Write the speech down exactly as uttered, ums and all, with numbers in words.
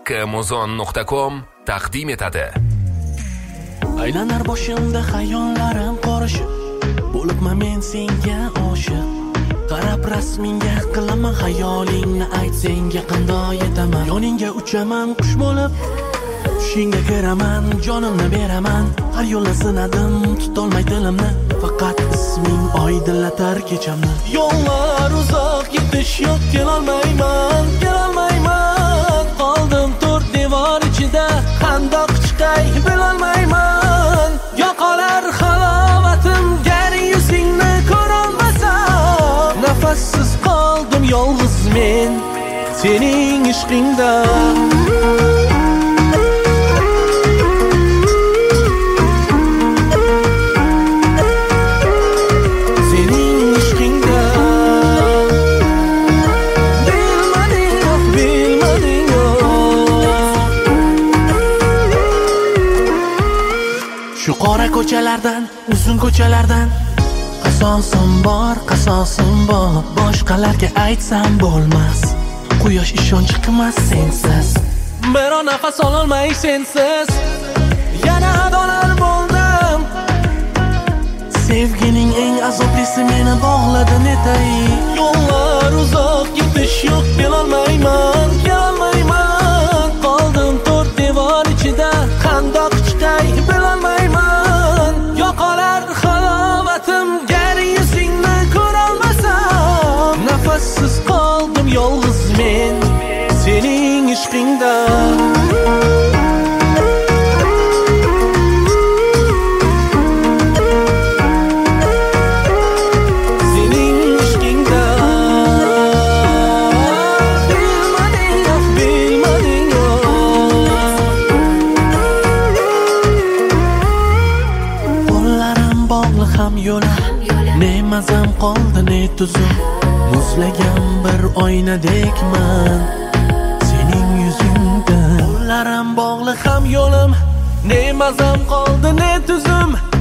Amazon nuqta com taqdim etadi. Aylanar boshimda xayollarim qorishib, bo'libman men senga oshiq. Qarab rasmingga qilaman xayolingni, ayt senga qanday etaman. Yoningga uchaman qush bo'lib, tushingga kiraman, jonimni beraman. Har yo'lni sinadim, tutolmay dilimni, faqat isming oydinlatar kechamni. Yo'llar uzoq, yetish yo'q, kelolmayman, kelolmayman. Qoldim to'rt devor ichida, qandoq chiqay bilolmayman. Yo'qolar halovatim, gar yuzingni ko'rolmasam. Nafassiz qoldim yolg'iz men sening ishqingda. Shu qora ko'chalardan, uzun ko'chalardan qasosim bor, qasosim bor. Boshqalarga aytsam bo'lmas, quyosh ishonch qilmas sensiz. Mero nafas ololmay sensiz, yana adolar bo'ldim. Sevgining eng azoblisi meni bog'ladi netay. Yo'llar uzoq, yetish yo'q, kelolmayman, kelolmayman. Qoldim to'rt devor ichida, qandoq chiqay bilolmayman. Yo'qolar halovatim, gar yuzingni ko'rolmasam. Nafassiz qoldim yolg'iz men sening ishqingda. Ham yo'lim, ne mazam qoldi ne tuzum. Muzlagan bir oynadekman sening yuzingda. Qo'llarim bog'liq ham yo'lim, ne mazam qoldi ne tuzum.